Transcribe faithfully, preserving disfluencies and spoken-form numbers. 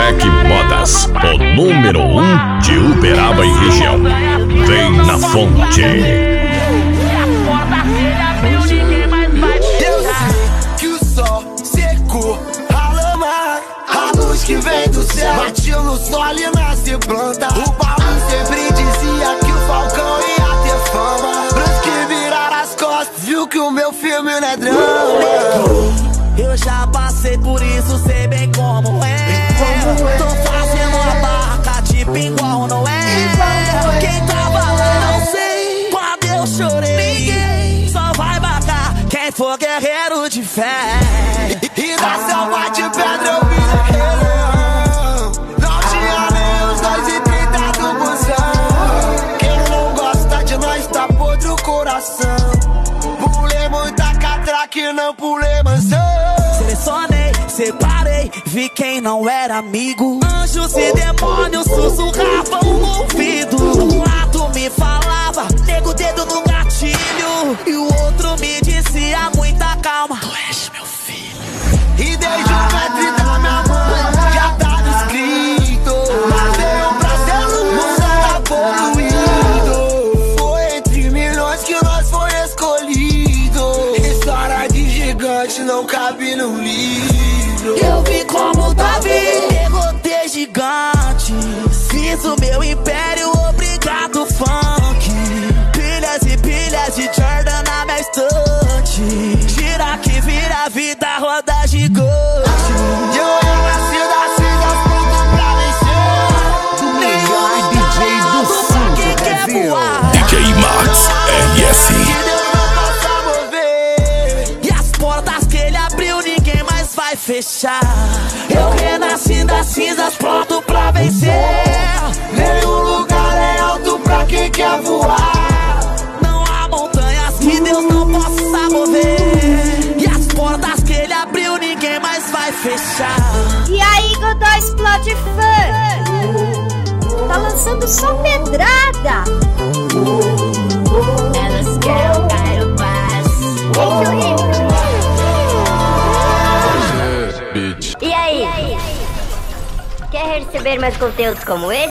Black Modas, o número um de Uberaba e região. Vem na fonte. Que o sol secou, a lama, a luz que vem do céu batiu no solo e nasce planta. O Paulo sempre dizia que o Falcão ia ter fama. Pros que viraram as costas, viu que o meu filme não é drama. Eu já passei por isso, sei bem como é. Tô fazendo a barraca tipo igual, não é? Quem tava lá não sei, quando eu chorei ninguém só vai bacar quem for guerreiro de fé. E da selva de pedra eu vi guerreirão. Não tinha nem os dois e trinta do busão. Quem não gosta de nós tá podre o coração. Pulei muita catraca e não pulei mansão. Selecionei, separei, vi quem não era amigo. Anjos e demônios sussurravam no ouvido. Um lado me falava, nego o dedo no gatilho, e o outro me dizia muita calma, tu és meu filho. E desde o ventre da minha mãe já tava escrito, nasceu pra ser no mundo poluído. Foi entre milhões que nós foi escolhido. História de gigante não cabe no livro. Eu vi como Davi derrotei gigante. Fiz o meu império, obrigado funk. Pilhas e pilhas de Jordan na minha estante. Gira que vira a vida, roda gigante. Eu eu nasci das cinzas, pronto pra vencer. O melhor D J do sul do Brasil. D J Max R S. E as portas que ele abriu ninguém mais vai fechar. Eu renasci das cinzas, pronto pra vencer. Nenhum lugar é alto pra quem quer voar. Não há montanhas que Deus não possa mover. E as portas que ele abriu ninguém mais vai fechar. E aí, Godó Explode Funk tá lançando só pedrada. Elas querem o Cairo Paz. E aí? Quer receber mais conteúdos como esse?